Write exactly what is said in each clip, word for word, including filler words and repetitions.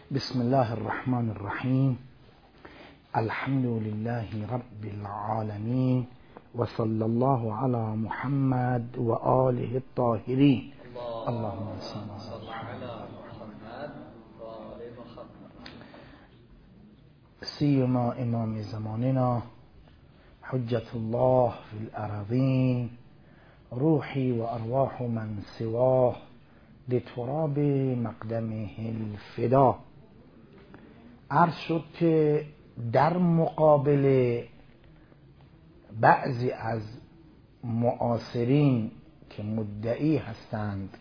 بسم الله الرحمن الرحیم. الحمد لله رب العالمین و صلی الله علی محمد و آله الطاهرین. اللهم صل علی محمد و آل محمد. سیما امام زماننا حجت الله فی الارضین، روحی و ارواح من سواه لتراب مقدمه الفدا. عرض شد که در مقابل بعضی از معاصرین که مدعی هستند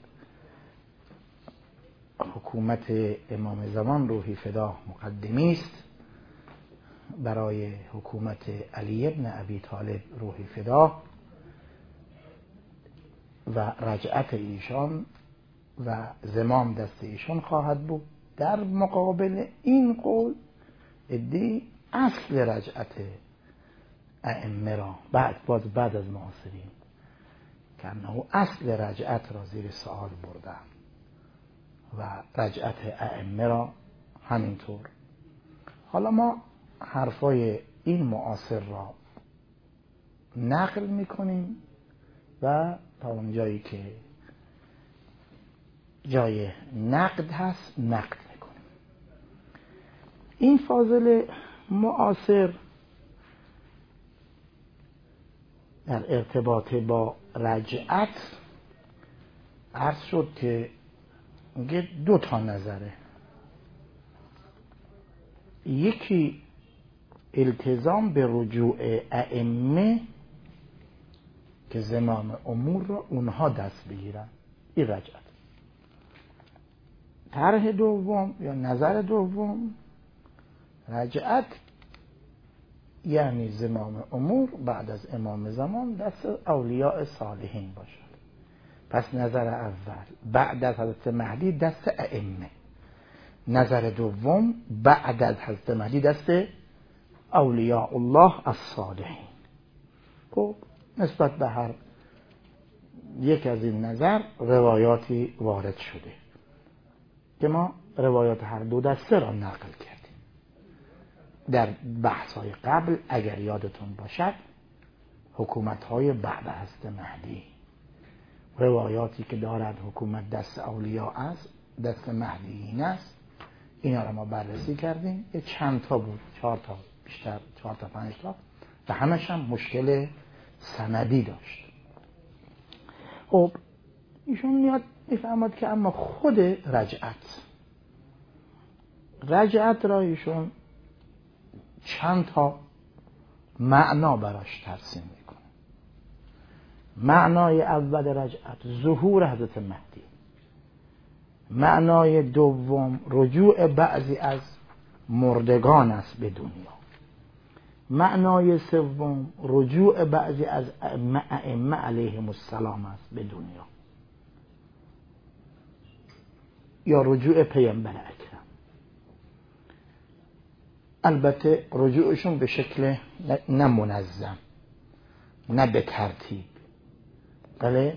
حکومت امام زمان روحی فدا مقدمی است برای حکومت علی ابن ابی طالب روحی فدا و رجعت ایشان و زمام دست ایشان خواهد بود، در مقابل این قول ادعی اصل رجعت ائمه را بعد باز بعد از معاصرین که انه اصل رجعت را زیر سوال بردن و رجعت ائمه را همینطور. حالا ما حرفای این معاصر را نقل میکنیم و تا اونجایی که جای نقد هست نقد میکنیم. این فاضل معاصر در ارتباط با رجعت عرض شد که میگه دو تا نظره. یکی التزام به رجوع ائمه که زمام امور را اونها دست بگیرن، این رجعت. طرح دوم یا نظر دوم، رجعت یعنی زمام امور بعد از امام زمان دست اولیاء صالحین باشد. پس نظر اول بعد از حضرت مهدی دست ائمه، نظر دوم بعد از حضرت مهدی دست اولیاء الله الصالحین. خب نسبت به هر یک از این نظر روایاتی وارد شده که ما روایات هر دو دسته را نقل کردیم در بحث‌های قبل. اگر یادتون باشد حکومت‌های بعد از حضرت مهدی، روایاتی که دارد حکومت دست اولیاء است، دست مهدیین است، اینا را ما بررسی کردیم. یه چند تا بود، چهار تا، بیشتر چهار تا پنج تا، و همش هم مشکل سندی داشت. خب ایشون میاد میفهمد که اما خود رجعت رجعت را ایشون چند تا معنا براش ترسیم میکنه. معنای اول رجعت ظهور حضرت مهدی، معنای دوم رجوع بعضی از مردگان است به دنیا، معنای سوم رجوع بعضی از ائمه علیهم السلام است به دنیا، یا رجوع پیامبر اکرم. البته رجوعشون به شکل نه منظم، نه به ترتیب. بله.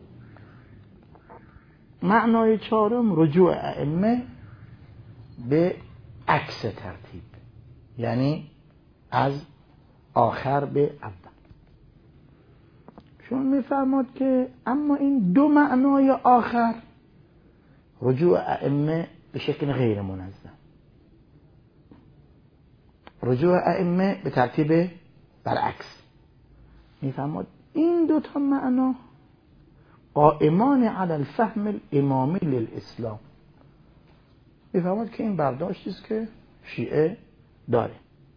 معنای چهارم رجوع ائمه به عکس ترتیب، یعنی از آخر به اول. شما میفرماد که اما این دو معنای آخر، رجوع ائمه به شکل غیر منظم، رجوع ائمه به ترتیب برعکس، میفرماد این دو تا معنا قائمان علی الفهم الامامی للاسلام. میفرماد که این برداشتی است که شیعه داره.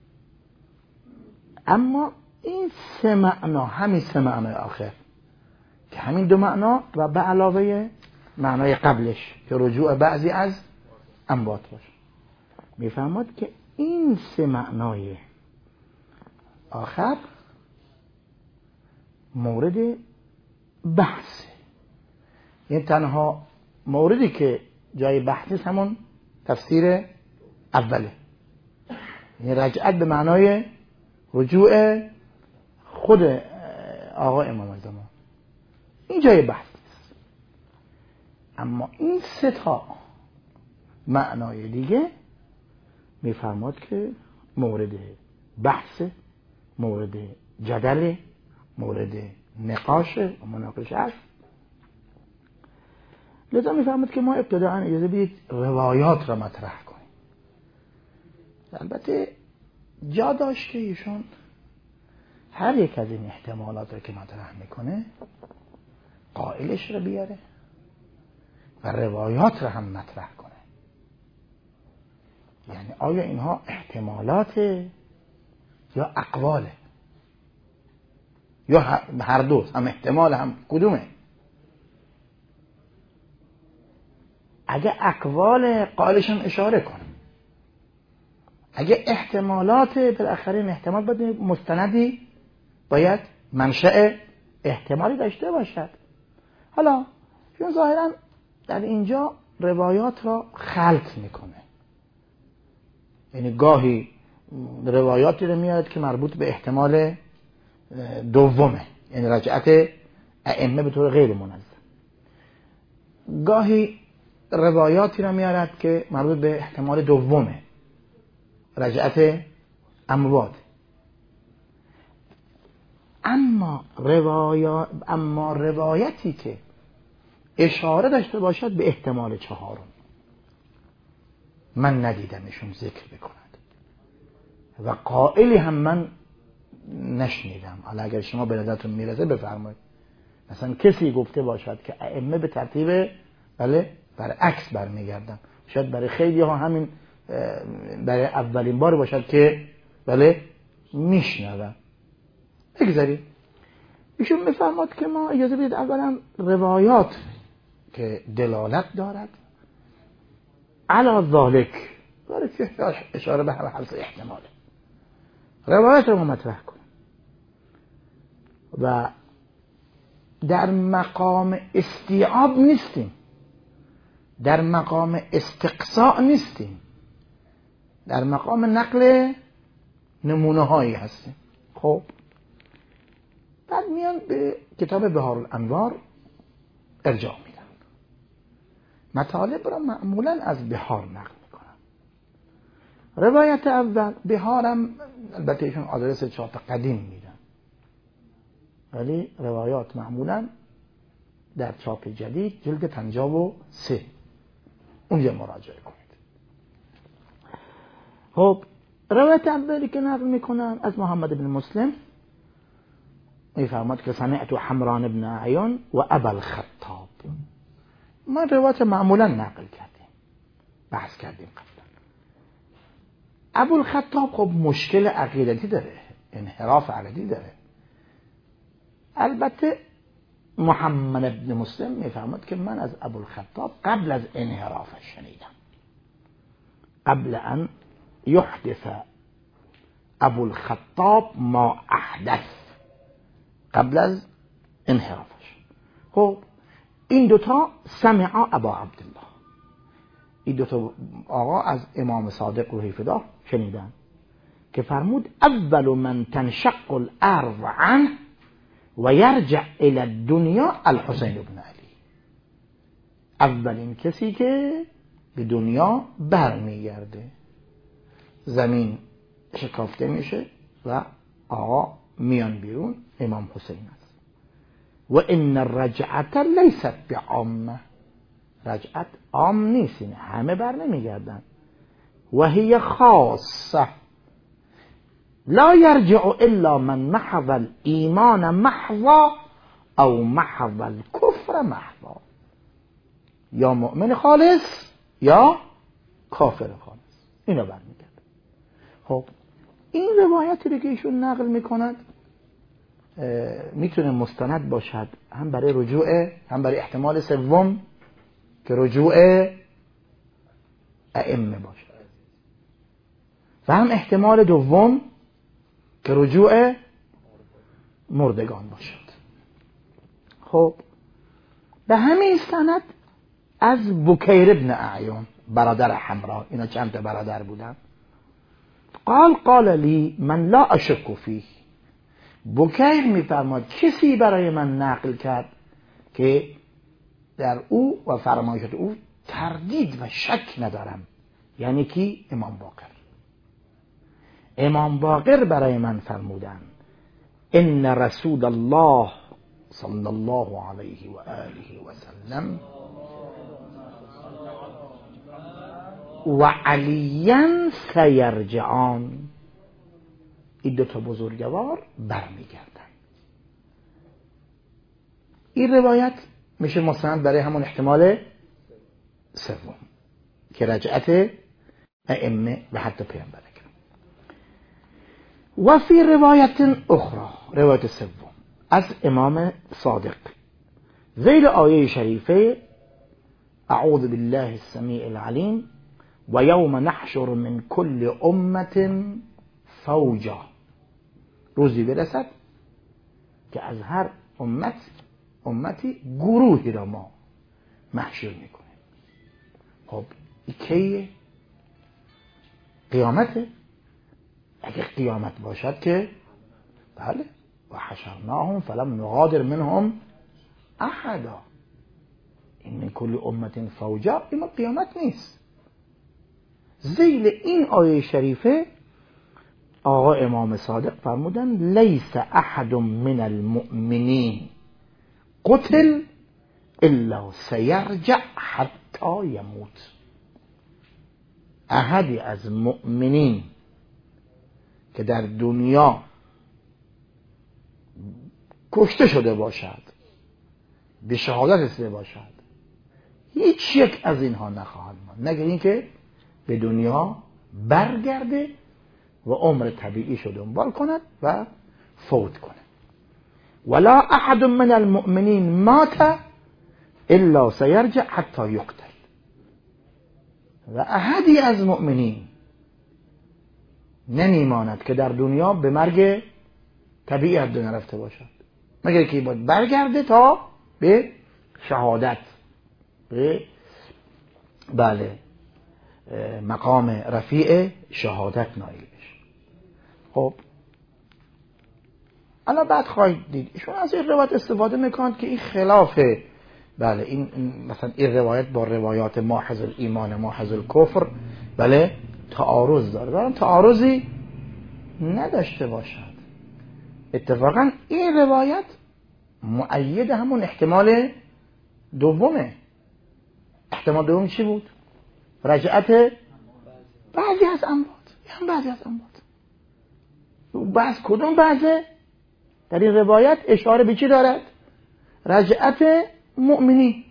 اما این سه معنا، همین سه معنای آخر که همین دو معنا و به علاوه معنای قبلش که رجوع بعضی از اموات باشه، میفهمد که این سه معنای آخر مورد بحث، یعنی تنها موردی که جای بحث نیست همون تفسیر اوله، یعنی رجعت به معنای رجوع خود آقا امام زمان، این جای بحث نیست. اما این سه تا معنای دیگه میفرماد که مورد بحث، مورد جدل، مورد نقاش و مناقشه است. لذا میفرماد که ما ابتداءً اجازه بدید روایات را مطرح کنیم. البته جا داشت که ایشون هر یک از این احتمالات را که مطرح میکنه قائلش را بیاره و روایات را هم مطرح کنه. یعنی آیا اینها احتمالات یا اقواله یا هر دو، هم احتمال هم کدومه؟ اگه اقوال قائلشون اشاره کنه، اگه احتمالات بالاخره این احتمال باید مستندی، باید منشأ احتمالی داشته باشد. حالا چون ظاهرا در اینجا روایات را خلط میکنه، یعنی گاهی روایاتی رو میاد که مربوط به احتمال دومه، یعنی رجعت ائمه به طور غیر منظم، گاهی روایاتی رو میارد که مربوط به احتمال دومه، رجعت اموات. اما روایات اما روایتی که اشاره داشته باشد به احتمال چهارم من ندیدمشون ذکر بکند و قائلی هم من نشنیدم. حالا اگر شما به نظرتون میرسه بفرمایید. مثلا کسی گفته باشد که ائمه به ترتیب بله برعکس برمیگردن، شاید برای خیلی ها همین برای اولین بار باشد که بله میشنوم. بگذارید ایشون میفرماد که ما اجازه بدید اولا روایات که دلالت دارد علی ذالک، داره که اشاره به حفظ احتماله، روایت رو مطرح کنیم و در مقام استیعاب نیستیم، در مقام استقصاء نیستیم، در مقام نقل نمونه هایی هستیم. خب بعد میان به کتاب بهارالانوار ارجاع میدن، مطالب را معمولا از بهار نقل میکنن. روایت اول بهارم البته ایشون آدرس چاپ قدیم میدن، ولی روایات معمولا در چاپ جدید جلد پنجاه و سه اونجا مراجعه کنید. خب روایت اولی که نقل میکنن از محمد بن مسلم میفرماد که سمعت حمران بن اعیان و ابا الخطاب. ما روایت معمولا نقل کردیم، بحث کردیم قبلا. ابو الخطاب خب مشکل عقیدتی داره، انحراف عقیدتی داره. البته محمد بن مسلم میفرماد که من از ابو الخطاب قبل از انحرافش شنیدم، قبل ان یحدث ابو الخطاب ما احدث، قبل از انحرافش. خب این دوتا سمع ابا عبدالله، این دوتا آقا از امام صادق روحی فداه شنیدن که فرمود اول من تنشق الارض عنه و یرجع الى الدنیا الحسین بن علی. اولین کسی که به دنیا برمیگرده، زمین شکافته میشه و آقا میان بیرون، امام حسین است. و ان الرجعت لیست بعامه، رجعت عام نیست، همه بر نمیگردن. و هی خاصه لا یرجع الا من محض الایمان محضا او محض الکفر محضا، یا مؤمن خالص یا کافر خالص، اینا برمیگردن. خب این روایتی رو که ایشون نقل میکند میتونه مستند باشد هم برای رجوع، هم برای احتمال سوم که رجوع ائمه باشد، و هم احتمال دوم که رجوع مردگان باشد. خب به همین سند از بکیر ابن اعیان برادر حمرا، اینا چند تا برادر بودن، قال قال لی من لا اشک فیه. بکیر میفرماد کسی برای من نقل کرد که در او و فرمایشات او تردید و شک ندارم. یعنی کی؟ امام باقر. امام باقر برای من فرمودند ان رسول الله صلی الله علیه و آله و سلم و علیا سیرجعان، این دو تا بزرگوار برمیگردن. این روایت میشه مستند برای همون احتمال سوم که رجعت ائمه و حتی پیامبر اکرم. و فی روایت اخرى، روایت سوم از امام صادق ذیل آیه شریفه اعوذ بالله السمیع العلیم و یوم نحشر من کل امت فوجا، روزی برسد که از هر امت امتی گروهی را ما محشر میکنیم. خب این کیه؟ قیامته. اگه قیامت باشد که بله و حشرناهم فلم نغادر منهم احدا، این من کل امت فوجا، این قیامت نیست. ذیل این آیه شریفه آقا امام صادق فرمودن لیس احد من المؤمنین قتل الا سیرجع حتی یموت. احدی از مؤمنین که در دنیا کشته شده باشد، به شهادت رسیده باشد، هیچ یک از اینها نخواهد ماند مگر اینکه به دنیا برگرده و عمر طبیعی شو دنبال کند و فوت کنه. ولا احد من المؤمنین مات الا سیرجع حتی یقتل. و احدی از مؤمنین نمیماند که در دنیا به مرگ طبیعی از دنیا رفته باشد مگر که باید برگرده تا به شهادت، به بله مقام رفیع شهادت نایل بشه. خب الان بعد خواهید دید ایشون از این روایت استفاده میکنند که این خلافه، بله این مثلا این روایت با روایات ماحض الایمان ماحض الکفر بله تعارض داره. دارم تعارضی نداشته باشد. اتفاقا این روایت مؤید همون احتمال دومه. احتمال دوم چی بود؟ رجعت بعضی از اموات، هم بعضی از اموات. بعض کدوم بعضه؟ در این روایت اشاره به چی دارد؟ رجعت مؤمنی،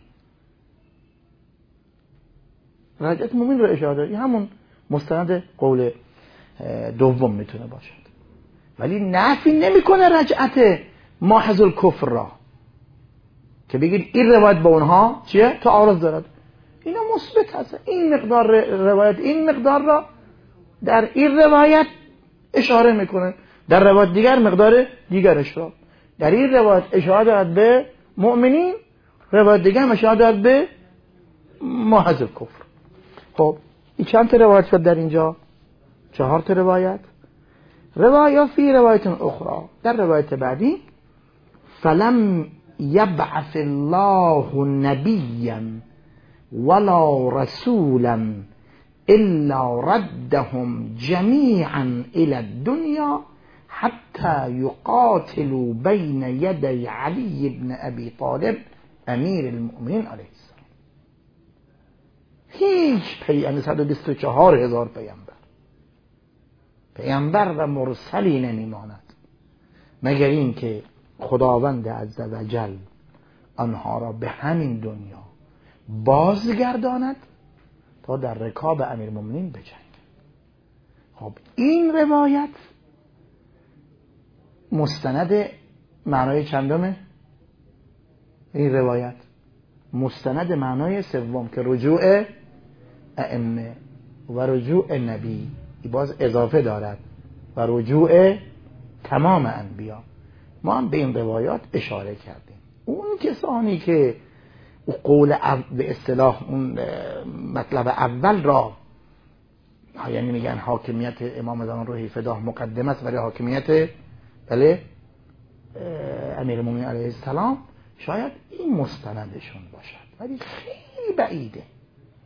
رجعت مؤمن رو اشاره داره. همون مستند قول دوم میتونه باشد، ولی نفی نمیکنه رجعت ماحض الکفر را که بگید این روایت با اونها چیه؟ تعارض دارد. اینا مثبت هست. این مقدار روایت این مقدار را در این روایت اشاره میکنه، در روایت دیگر مقدار دیگرش را. در این روایت اشاره دارد به مؤمنین، روایت دیگر اشاره دارد به ماحض الکفر. خب این چند تا روایت شد در اینجا؟ چهار تا روایت. روایت فی روایت اخرى، در روایت بعدی فلم یبعث الله نبیا ولا رسولا الا ردهم جمیعا الى الدنیا حتی یقاتلوا بین یدی علی بن ابی طالب امیر المؤمنین علیه السلام. هیچ پیامبر، صد و بیست و چهار هزار پیامبر پیامبر و مرسلی نمیماند مگر این که خداوند عزوجل آنها را به همین دنیا بازگرداند تا در رکاب امیرالمومنین بجنگند. خب این روایت مستند معنای چندمه؟ این روایت مستند معنای سوم که رجوع ائمه و رجوع نبی باز اضافه دارد و رجوع تمام انبیا. ما هم به این روایات اشاره کردیم. اون کسانی که قول به اصطلاح اون مطلب اول را یعنی میگن حاکمیت امام زمان روحی فداه مقدم است برای حاکمیت بله امیرالمومنین علیه السلام، شاید این مستندشون باشد، ولی خیلی بعیده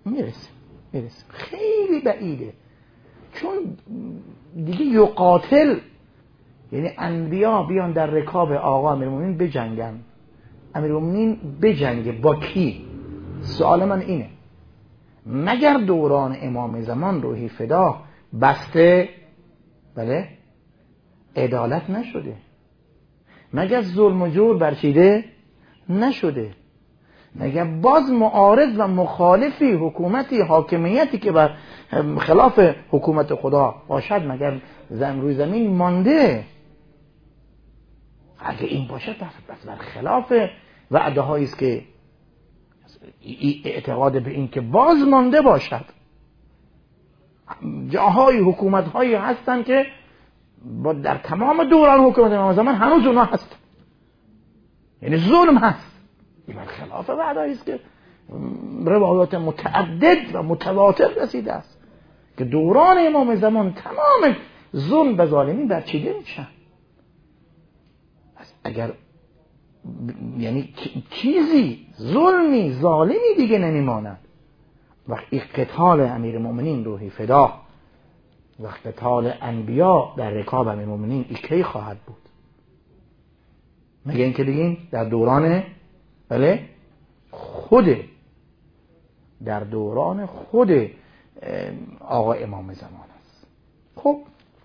میرسیم میرسیم خیلی بعیده، چون دیگه یقاتل، یعنی انبیا بیان در رکاب آقا امیرالمومنین بجنگن، امیرالمومنین بجنگه با کی؟ سوال من اینه، مگر دوران امام زمان روحی فدا بسته بله عدالت نشده؟ مگر ظلم و جور برچیده نشده؟ مگر باز معارض و مخالفی حکومتی حاکمیتی که بر خلاف حکومت خدا باشد مگر زمین روی زمین مانده؟ اگه این باشد بس بر خلاف وعده هایی است که اعتقاد به این که باز مانده باشد. جاهای حکومت هایی هستن که با در تمام دوران حکومت امام زمان هنوز اونها هست، یعنی ظلم هست. این بر خلاف وعده هایی است که روایات متعدد و متواتر رسیده است که دوران امام زمان تمام ظلم و ظالمین برچیده میشن. اگر یعنی چیزی ظلمی ظالمی دیگه نمیماند. وقتی قتال امیرالمومنین روحی فدا و قتال انبیا در رکاب امیرالمومنین این کی خواهد بود؟ مگه اینکه دیگه در دوران بله خود در دوران خود آقا امام زمان است. خب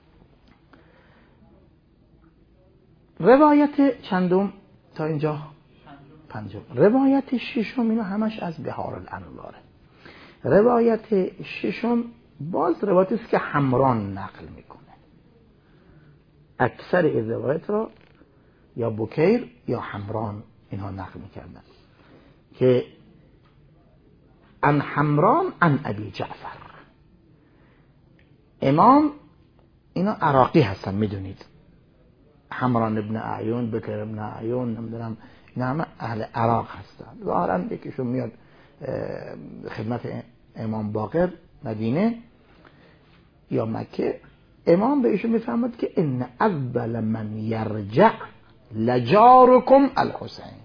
روایت چندم تا اینجا؟ پنجم. روایت ششم اینا همش از بحار الانواره. روایت ششم باز روایتی است که حمران نقل میکنه. اکثر این روایت را یا بکیر یا حمران اینها نقل میکردن که ان حمران ان ابی جعفر. امام اینا عراقی هستن میدونید، حمران ابن اعیون، بکر ابن اعیون، نمیدونم اینا همه اهل عراق هستن. ظاهرا یکیشون میاد خدمت امام باقر مدینه یا مکه، امام به ایشون میفهمد که ان اول من یرجع لجارکم الحسین.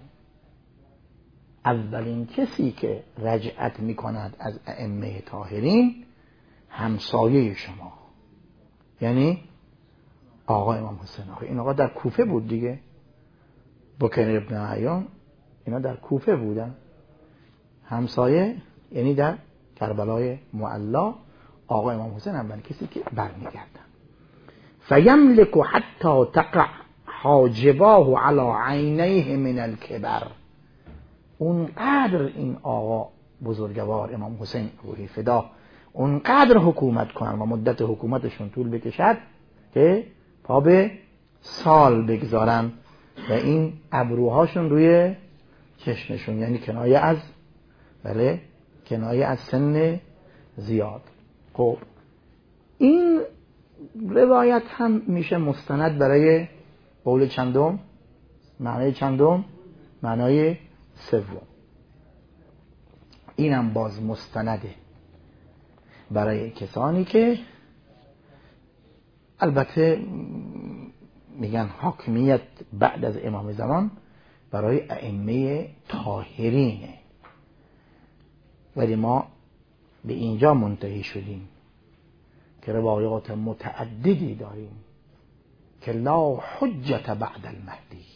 اولین کسی که رجعت میکند از ائمه طاهرین همسایه شما، یعنی آقا امام حسین. آقا این آقا در کوفه بود دیگه، بکر ابن اعیان اینا در کوفه بودن، همسایه یعنی در کربلای معلا آقا امام حسین اولین کسی که برمیگردن. فیملک حتی تقع حاجباه علی عینیه من الکبر. اونقدر این آقا بزرگوار امام حسین روحی فدا اونقدر حکومت کنن و مدت حکومتشون طول بکشد که پا به سال بگذارن و این ابروهاشون روی چشمشون، یعنی کنایه از بله کنایه از سن زیاد. خب این روایت هم میشه مستند برای قول چندم؟ معنای چندم؟ معنای سوم. اینم باز مستنده برای کسانی که البته میگن حاکمیت بعد از امام زمان برای ائمه طاهرینه، ولی ما به اینجا منتهی شدیم که روایات متعددی داریم که لا حجت بعد المهدی،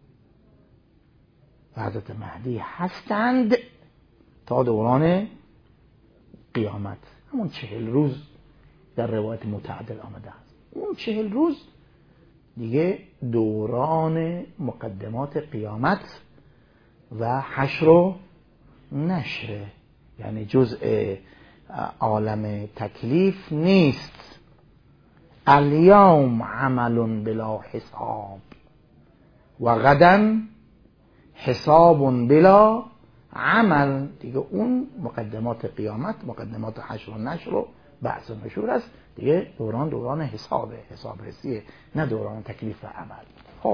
حضرت مهدی هستند تا دوران قیامت. همون چهل روز در روایت متعدد آمده است. اون چهل روز دیگه دوران مقدمات قیامت و حشر و نشر، یعنی جزء عالم تکلیف نیست. الیوم عمل بلا حساب و غدا حساب بلا عمل. دیگه اون مقدمات قیامت، مقدمات حشر و نشر و بعث و نشور است دیگه. دوران دوران حسابه، حساب رسیه، نه دوران تکلیف و عمل. خب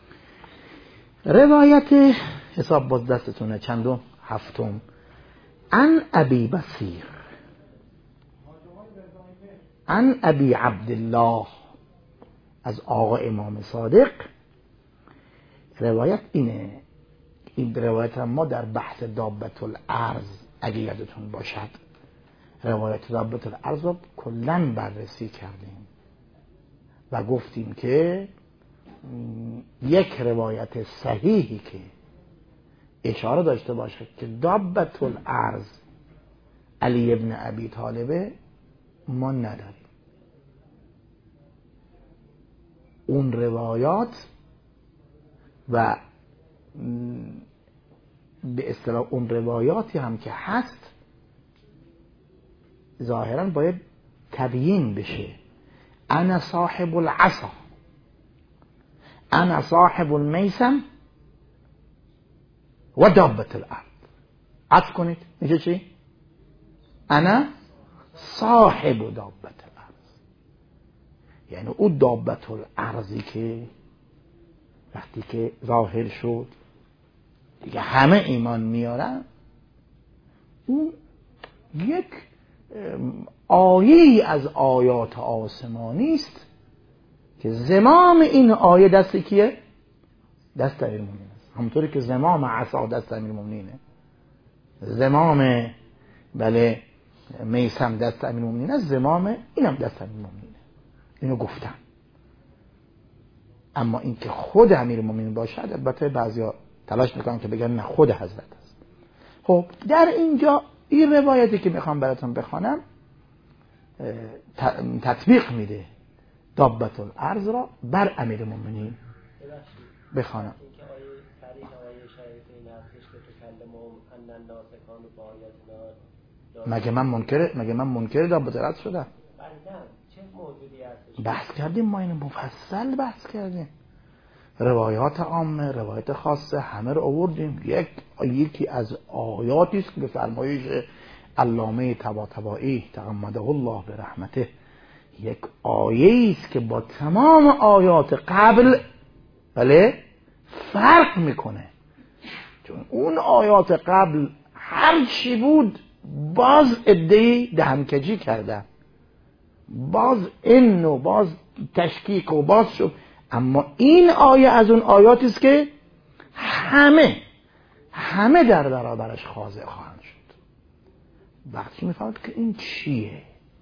روایت حساب باز دستتونه چندم؟ هفتم. ان ابی بصیر ان ابی عبدالله، از آقا امام صادق. روایت اینه، این روایت هم ما در بحث دابت الارض اگه یادتون باشد روایت ضابط الارض رو کلاً بررسی کردیم و گفتیم که یک روایت صحیحی که اشاره داشته باشه که ضابط الارض علی ابن ابی طالب ما نداریم. اون روایات و به اصطلاح اون روایاتی هم که هست ظاهرا باید تبیین بشه. انا صاحب العصا، انا صاحب المیسم و دابت الارض. عطف کنید میشه چی؟ انا صاحب دابت الارض، یعنی او دابت الارضی که وقتی که ظاهر شد دیگه همه ایمان میارن، اون یک آیه از آیات آسمانی است که زمام این آیه دست کیه؟ دست امیرالمومنین است. همونطوری که زمام عصا دست امیرالمومنینه، زمام بله میسم دست امیرالمومنین است، زمام اینم دست امیرالمومنینه. اینو گفتم. اما این که خود امیرالمومنین باشد، البته بعضیا تلاش میکنن که بگن نه خود حضرت است. خب در اینجا این روایتی که میخوام براتون بخوانم تطبیق میده ضابط الارض را بر امیرالمومنین. بخوانم مگه من منکر مگه من منکر ضابط الارض شدم؟ بحث کردیم ما، اینو مفصل بحث کردیم، روایات عامه، روایت خاصه، همه رو آوردیم. یک یکی از آیاتی است که به فرمایش علامه طباطبایی تغمده الله به رحمته، یک آیه است که با تمام آیات قبل بله فرق میکنه. چون اون آیات قبل هر چی بود باز ادعی دهنکجی کردن، باز این و باز تشکیک و باز شد. اما این آیه از اون آیاتی است که همه همه در برابرش خاضع خواهند شد. وقتی میفهمید که این چیه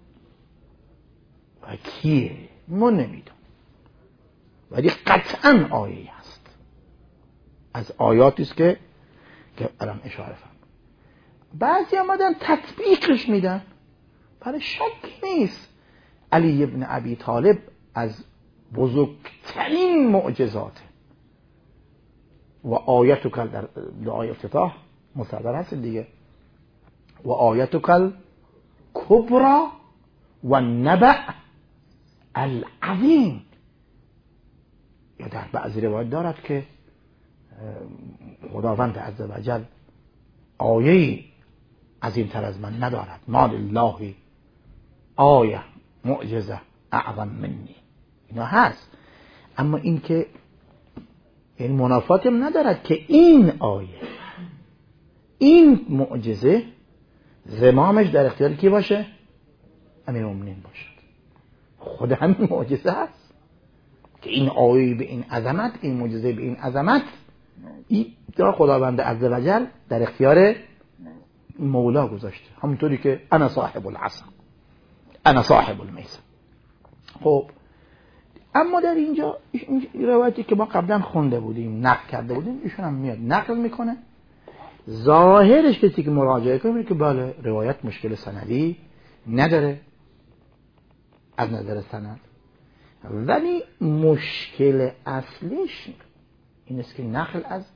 و کیه ما نمیدونم، ولی قطعا آیه هست از آیاتی است که که الان اشاره فرمودم. بعضی آمدن تطبیقش میدن، برای شک نیست علی ابن ابی طالب از بزرگترین معجزات و آیت کل در دعای افتتاح مصدر هست دیگه، و آیت کل کبرا و نبع العظیم. یا در بعضی روایت دارد که خداوند عزوجل آیه‌ای عظیم تر از من ندارد، ما لله آیه معجزه اعظم منی. اینا هست، اما این که این منافات هم ندارد که این آیه این معجزه زمامش در اختیار کی باشه؟ امیرالمومنین باشد. خود همین معجزه هست که این آیه به این عظمت، این معجزه به این عظمت، این در خداوند عزوجل در اختیار مولا گذاشته. همونطوری که انا صاحب العصا، انا صاحب المیسم. خب اما در اینجا این روایتی که ما قبلا خونده بودیم، نقل کرده بودیم، ایشون هم میاد نقل میکنه. ظاهرش کسی که مراجعه کنه که بله روایت مشکل سندی نداره از نظر سند، ولی مشکل اصلیش این است که نقل از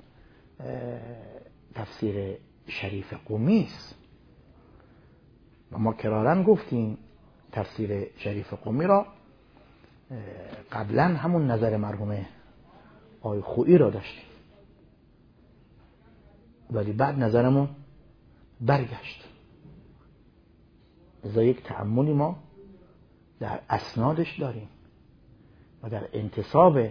تفسیر شریف قمی است. و ما کرارن گفتیم تفسیر شریف قمی را قبلا همون نظر مرحوم آقای خویی را داشتیم، ولی بعد نظرمون برگشت. ازا یک تأملی ما در اسنادش داریم و در انتصاب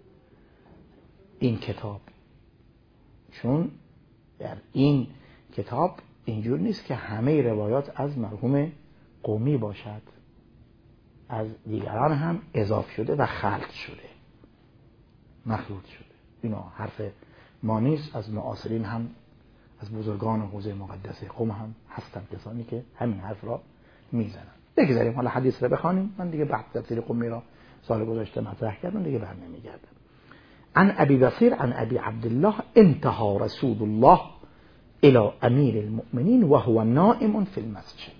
این کتاب، چون در این کتاب اینجور نیست که همه روایات از مرحوم قمی باشد، از دیگران هم اضافه شده و خلط شده، مخلوط شده. اینا حرف ما نیست، از معاصرین هم از بزرگان حوزه مقدسه قم هم هستن کسانی که همین حرف را میزنن. بگذاریم حالا حدیث را بخوانیم، من دیگه بعد تفسیر قمی را سال گذشته مطرح کردم دیگه بر نمیگردم. عن ابی بصیر عن ابی عبدالله انتهى رسول الله الى امیر المؤمنین و هو نائم فی المسجد.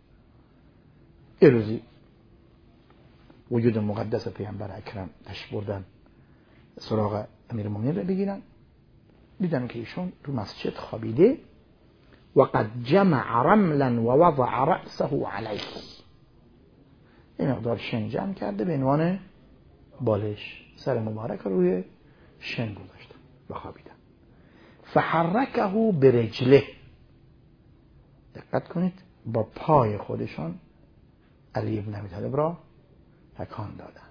روزی وجود مقدس پیامبر اکرم تشریف بردن سراغ امیر المؤمنین را بگیرن، دیدن که ایشون تو مسجد خوابیده و قد جمع رملا و وضع رأسه علیه، این مقدار شن جمع کرده به عنوان بالش، سر مبارک روی شن گذاشتن و خوابیدن. فحرکه برجله، دقت کنید با پای خودشان علی بن ابی طالب را تکان دادن.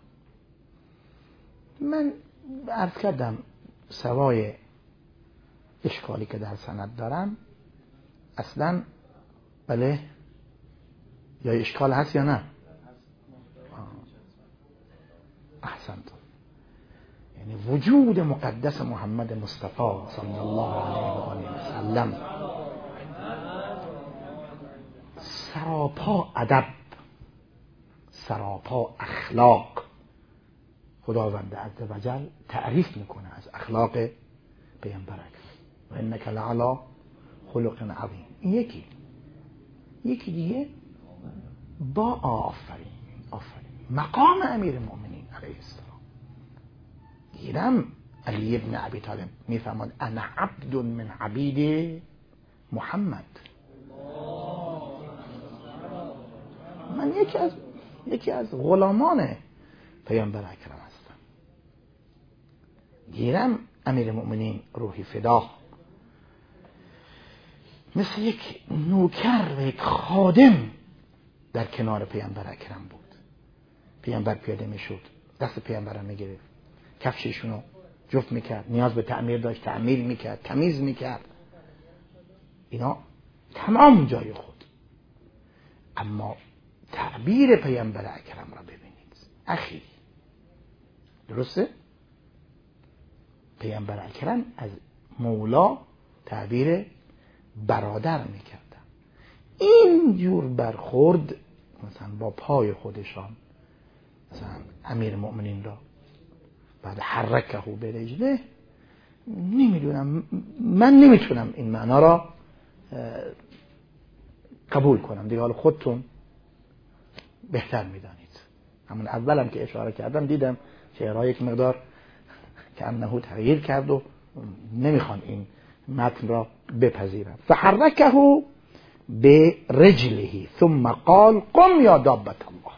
من عرض کردم سوای اشکالی که در سند دارم اصلا بله یا اشکال هست یا نه؟ احسنتم. یعنی وجود مقدس محمد مصطفی صلی الله علیه و آله و سلم سراپا ادب، سراپا اخلاق، خداوند عزوجل تعریف میکنه از اخلاق پیامبر اکرم و انک لعلی خلق عظیم. این یکی یکی دیگه با آفرین آفرین مقام امیر المؤمنین علیه السلام. گیرم علی ابن ابی طالب میفرماد انا عبد من عبید محمد، من یکی از یکی از غلامان پیامبر اکرم هستم. گیرم امیر المؤمنین روحی فدا مثل یک نوکر و یک خادم در کنار پیامبر اکرم بود. پیامبر پیاده میشد دست پیامبر رو میگرفت، کفششونو جفت میکرد، نیاز به تعمیر داشت تعمیر میکرد، تمیز میکرد، اینا تمام جای خود. اما تعبیر پیامبر اکرم را ببینید اخی، درسته؟ پیامبر اکرم از مولا تعبیر برادر میکردن. این جور برخورد مثلا با پای خودشان مثلا امیر المؤمنین را بعد حرکه به رجله، نمیدونم من نمیتونم این معنا را قبول کنم دیگه، حالا خودتون بهتر میدانید. همون اولم که اشاره کردم دیدم چهره یک مقدار که انه تغییر کرد و نمیخوان این متن را بپذیرن. فحرکه به رجله ثم قال قم یا دابت الله،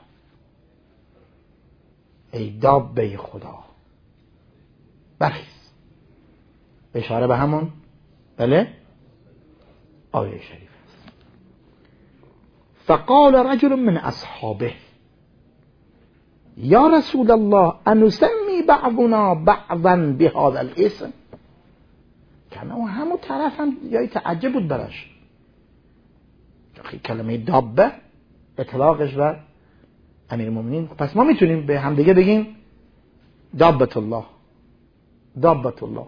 ای دابه خدا برخیز، اشاره به همون بله آیه شریف است. فقال رجل من اصحابه یا رسول الله انسمی بعضنا بعضا بهذا الاسم، کنه همون طرف هم جای تعجب بود براش. کلمه دابه اطلاقش بر امیر المؤمنین، پس ما میتونیم به همدیگه بگیم دابت الله دابت الله.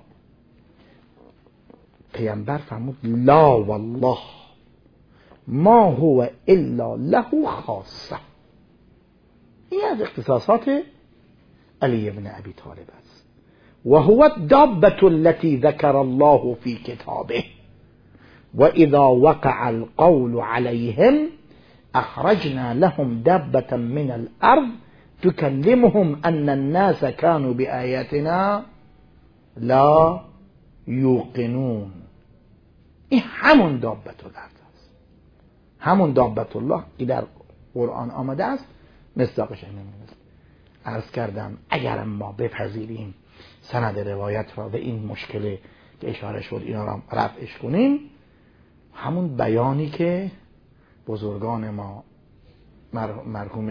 پیامبر فرمود لا والله ما هو الا له خاصه، این از اختصاصات علی بن ابی طالب است. و هو الدابة التي ذكر الله في كتابه و اذا وقع القول عليهم اخرجنا لهم دابة من الارض تكلمهم ان الناس كانوا بآياتنا لا یوقنون. این همون دابت الله است، همون دابت الله که در قرآن آمده است مصداقش همین است. عرض کردم اگر ما بپذیریم سند روایت را به این مشکل که اشاره شد اینا را رفعش کنیم، همون بیانی که بزرگان ما مرحوم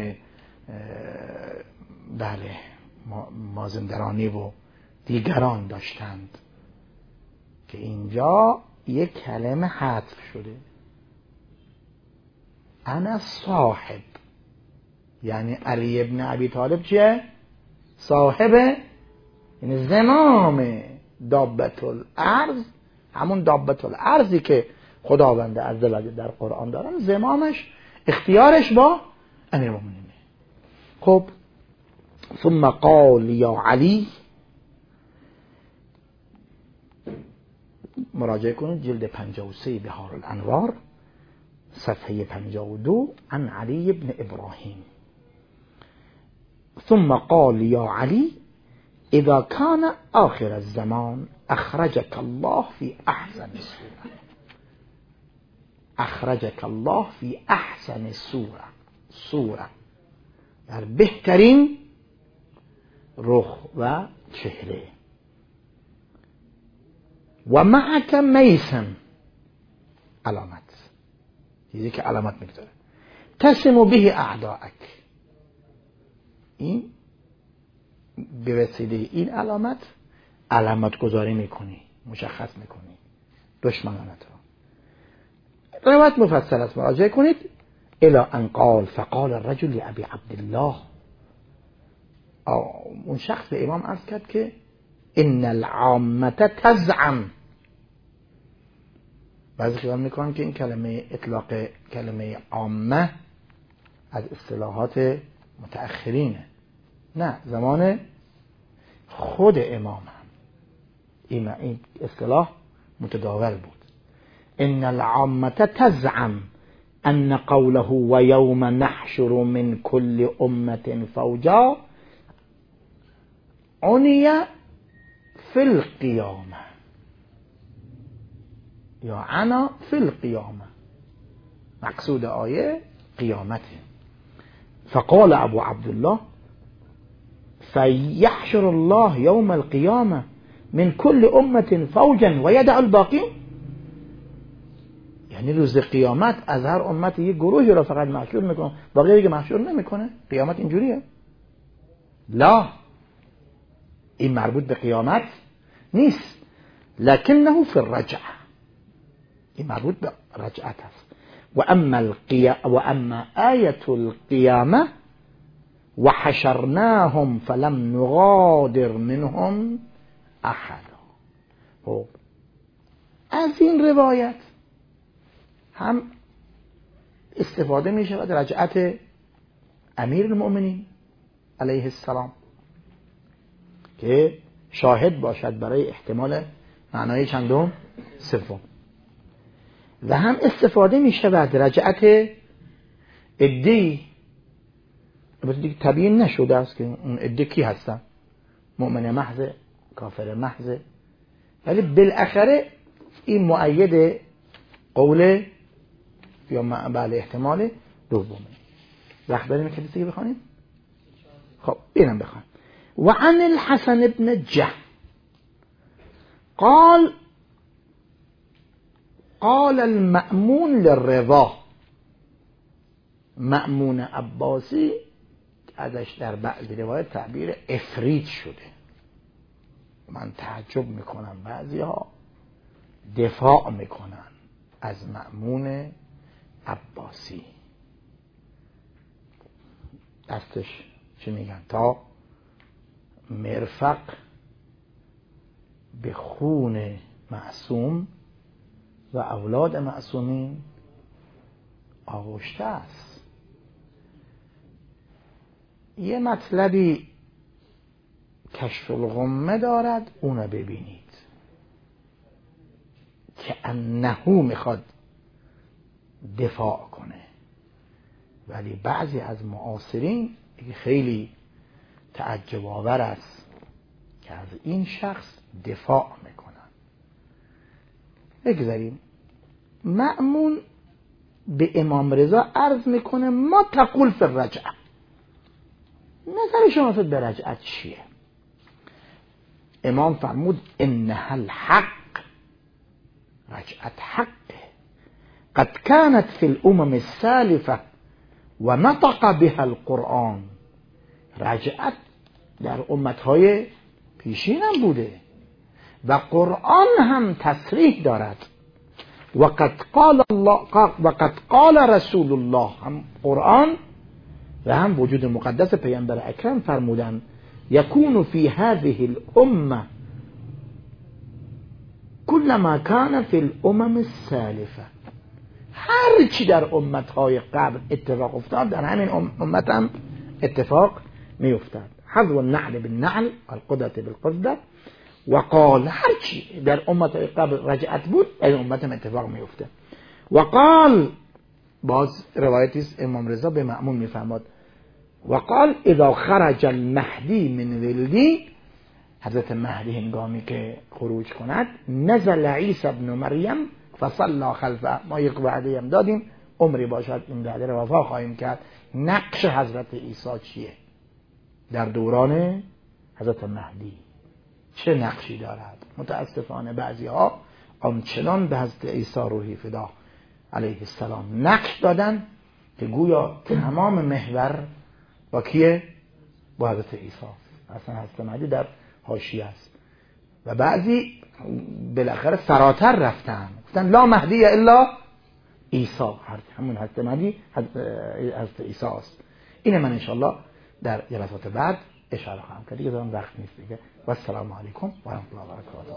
بله مازندرانی و دیگران داشتند که اینجا یک کلمه حذف شده، انا صاحب، یعنی علی ابن ابی طالب چیه؟ صاحب، یعنی زمام دابت الارض همون دابت الارضی که خداوند عزوجل در قرآن دارن، زمامش اختیارش با امیرالمومنینه. خب ثم قال یا علی، مراجعه کنید جلد پنجاه و سه بهار الانوار صفحه پنجاه و دو عن علی بن ابراهیم. ثم قال یا علی اذا كان آخر الزمان اخرجك الله في احسن صورة، اخرجك الله في احسن صورة، صورة در بهترین رخ و چهره، و معك میسم، علامت، چیزی که علامت میگذاره، تسم به اعدائك، این به وسیله این علامت علامت گذاری میکنی، مشخص میکنی دشمنانت را. روایت مفصل است، مراجعه کنید. الی ان قال فقال الرجل لابی عبدالله، اون شخص به امام عرض کرد که ان العامه تزعم، بعضی خیال میکنن که این کلمه اطلاق کلمه عامه از اصطلاحات متأخرینه. نه، زمان خود امام هم این اصطلاح متداول بود. ان العامه تزعم ان قوله و یوم نحشر من كل امه فوجا عنی فی القیامه یا عنا فی القیامه، مقصود آیه قیامته. فقال ابو عبدالله فیحشر الله یوم القیامه من كل امه فوجا و یدع الباقین، یعنی روز قیامت از هر امت یک گروهی را فقط محشور میکنه، باقی دیگه محشور نمیکنه. قیامت اینجوریه؟ لا، این مربوط به قیامت نیست، لکنه فی الرجعه، این مربوط به رجعت است. و اما القیا و اما آیه القیامه و حشرناهم فلم نغادر منهم احد. خب از این روایت هم استفاده می شود رجعت امیر المؤمنین علیه السلام که شاهد باشد برای احتمال معنای چندم؟ سوم. و هم استفاده می شود رجعت عده‌ای، البته دیگه تبیین نشده است که اون عده کی هستن، مؤمن محض، کافر محض، ولی بالاخره این مؤید قول یا بله احتمال دومه. وقت داریم که دیگه بخوانیم؟ خب اینم بخوان. و عن الحسن ابن جه قال قال المأمون للرضا، مأمون عباسی ازش در بعضی روایت تعبیر افریت شده. من تعجب میکنم بعضی ها دفاع میکنن از مأمون عباسی، دستش چی میگن تا مرفق به خون معصوم و اولاد معصومین آغشته است. یه مطلبی کشف الغمه دارد، اونو ببینید که انه میخواد دفاع کنه، ولی بعضی از معاصرین خیلی تعجب آور است که از این شخص دفاع میکنن. بگذاریم. مأمون به امام رضا عرض میکنه ما تقول فی الرجعه، نظر شما به رجعت چیه؟ امام فرمود انها الحق، رجعت حقه، قد كانت في الامم السالفه و نطق بها القرآن، رجعت در امتهای پیشین هم بوده و قرآن هم تصریح دارد. و قد قال الله و قد قال رسول الله، هم قرآن و هم وجود مقدس پیامبر اکرم فرمودن یکون فی هذه الامه کل ما کان فی الامم السالفه، هر چی در امتهای قبل اتفاق افتاد در همین امت هم اتفاق می افتاد. حذو النعل بالنعل القدة بالقدة. و قال هر چی در امتهای قبل رجعت بود این امت هم اتفاق می افته. و قال باز روایتی است امام رضا به مأمون می فرماد و قال اذا خرج المهدی من ولدی، حضرت مهدی هنگامی که خروج کند، نزل عیسی ابن مریم فصلا خلفه. ما یک وعده هم دادیم عمری باشد این وعده رو وفا خواهیم کرد. نقش حضرت عیسی چیه در دوران حضرت مهدی؟ چه نقشی دارد؟ متاسفانه بعضی ها آنچنان به حضرت عیسی روحی فدا علیه السلام نقش دادن که گویا تمام محور با کیه؟ با حضرت عیسی. اصلا حضرت مهدی در حاشیه است. و بعضی بالاخره فراتر رفتن گفتن لا مهدی الا عیسی، همون حضرت مهدی حضرت عیسی است. اینه من انشالله در جلسات بعد اشاره خواهم کرد، دیگه دارم وقت نیست دیگه. و السلام علیکم و رحمت الله و برکاته.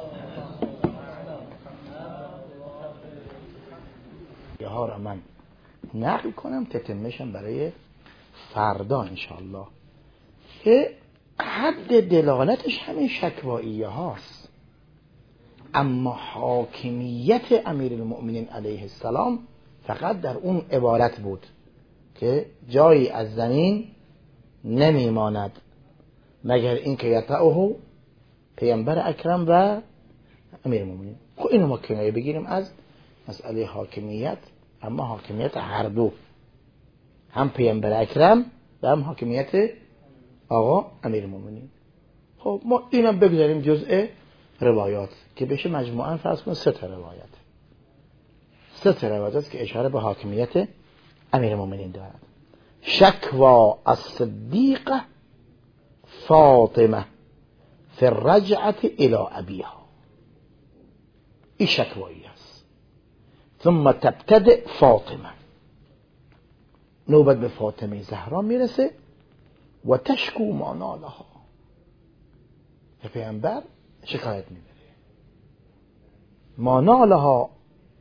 یه ها را من نقل کنم تتمشم برای فردا انشالله که حد دلالتش همین شکواییه هاست، اما حاکمیت امیر المؤمنین علیه السلام فقط در اون عبارت بود که جایی از زمین نمیماند مگر این که یطعه پیامبر اکرم و امیر المؤمنین. خب اینو ما کنایه بگیریم از مسئله حاکمیت، اما حاکمیت هر دو، هم پیامبر اکرم و هم حاکمیت آقا امیر المؤمنین. خب ما اینم بگذاریم جزء روایات که بشه مجموعاً فرض کنیم سه تا روایت سه تا روایت است که اشاره به حاکمیت امیر المؤمنین دارد. شکوا الصدیقه فاطمه فی الرجعه الی ابیها، این شکوایی است. ثم تبتدئ فاطمه، نوبت به فاطمه زهرا میرسه و تشکو ما نالها، پیامبر شکایت میبره ما نالها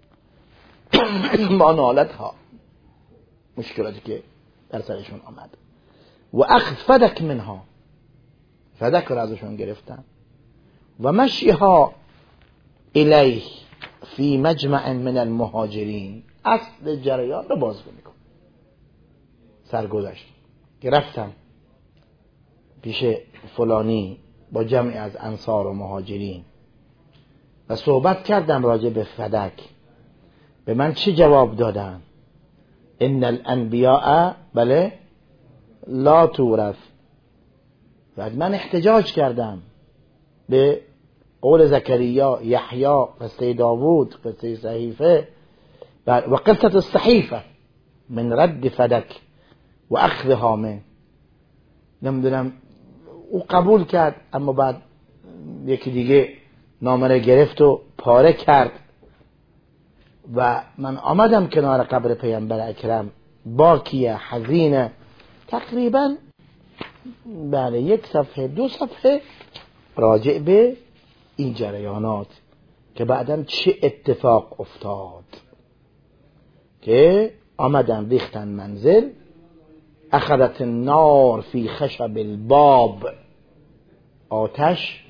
ما نالتها، مشکلاتی که در سرشون آمد. و اخذ فدک منها، فدک رو ازشون گرفتن. و مشیها الیه فی مجمع من المهاجرین، اصل جریان رو بازگو میکن. سرگذشت که رفتم پیش فلانی با جمعی از انصار و مهاجرین و صحبت کردم راجع به فدک، به من چی جواب دادن؟ ان الانبیاء بله لا تورث. بعد من احتجاج کردم به قول زکریا، یحیی، قصه داوود، قصه صحیفه و قصه الصحیفه من رد فدک و اخذها من. نمیدونم او قبول کرد، اما بعد یکی دیگه نامه رو گرفت و پاره کرد و من آمدم کنار قبر پیامبر اکرم باکیه حزینه، تقریبا بله یک صفحه دو صفحه راجع به این جریانات که بعدم چه اتفاق افتاد. که آمدن ریختن منزل، اخذت النار فی خشب الباب، آتش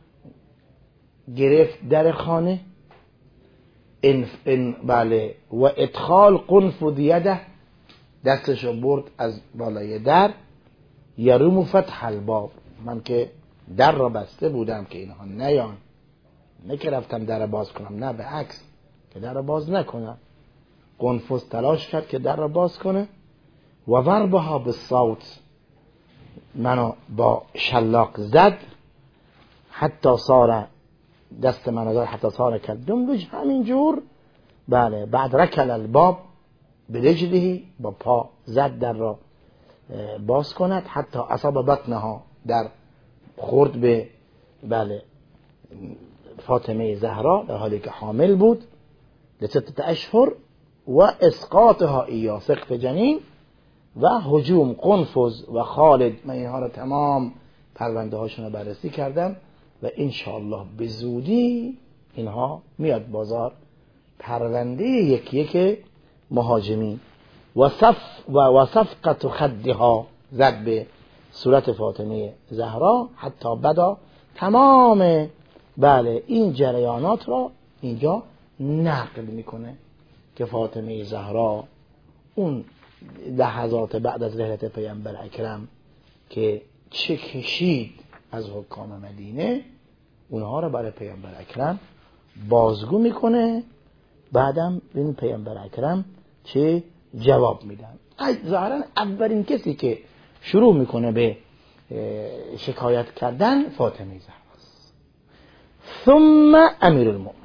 گرفت در خانه، ان ان بله و ادخال قنفذ یده، دستشو برد از بالای در، یروم فتح الباب، من که در را بسته بودم که اینها نیان، نه که رفتم در را باز کنم، نه به عکس که در را باز نکنم. قنفذ تلاش کرد که در را باز کنه و ضربها بالصوت، منو با شلاق زد، حتی صار دست منو زد حتی صار کرد دملج، همین جور بله. بعد رکل الباب برجله، با پا زد در را باز کند، حتی اصاب بطنها، در خورد به بله فاطمه زهرا در حالی که حامل بود لست اشهر، و اسقاطها ایا، سقط جنین و هجوم قنفذ و خالد. من اینها را تمام پرونده هاشون رو بررسی کردم و انشاءالله به زودی اینها میاد بازار پرونده یکی یک مهاجمین و صف و وصفقت خدها زد به صورت فاطمه زهرا حتی بدا تمام بله این جریانات را اینجا نقل میکنه که فاطمه زهرا اون لحظات بعد از رحلت پیامبر اکرم که چه کشید از حکام مدینه اونها را برای پیامبر اکرم بازگو میکنه. بعدم این پیامبر اکرم چه جواب میدن. ظاهرا اولین کسی که شروع میکنه به شکایت کردن فاطمه زهراست. ثم امیر المؤمنین،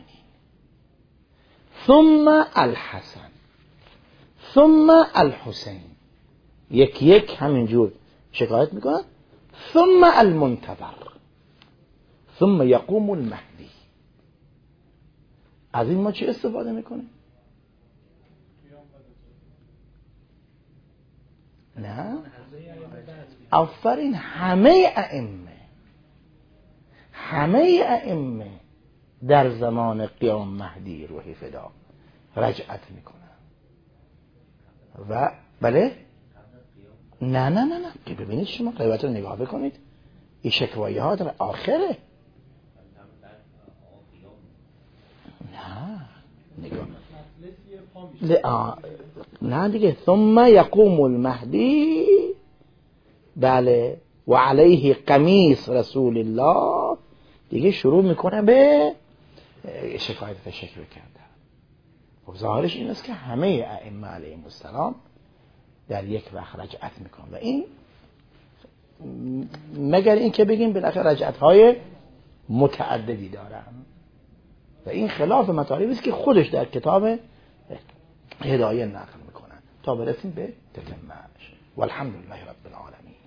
ثم الحسن، ثم الحسین، یک یک همینجور شکایت میکنن. ثم المنتظر، ثم یقوم المهدی. از این ما چی استفاده میکنیم؟ نه آفرین، همه ائمه همه ائمه در زمان قیام مهدی روحی فدا رجعت میکنن. و بله نه نه نه نه که ببینید شما روایت رو نگاه بکنید، این شکوایه ها در آخره. نه نگاه لآ... نه دیگه ثم یقوم المهدی بله و علیه قمیص رسول الله، دیگه شروع میکنه به شکایت و شکوه کردن. خب ظاهرش این است که همه ائمه علیهم السلام در یک وقت رجعت میکنن و این مگر این که بگیم بالاخره رجعت های متعددی دارن و این خلاف مطالبی است که خودش در کتاب هدایه نقل میکنن تا برسیم به تتمهش. والحمدلله رب العالمین.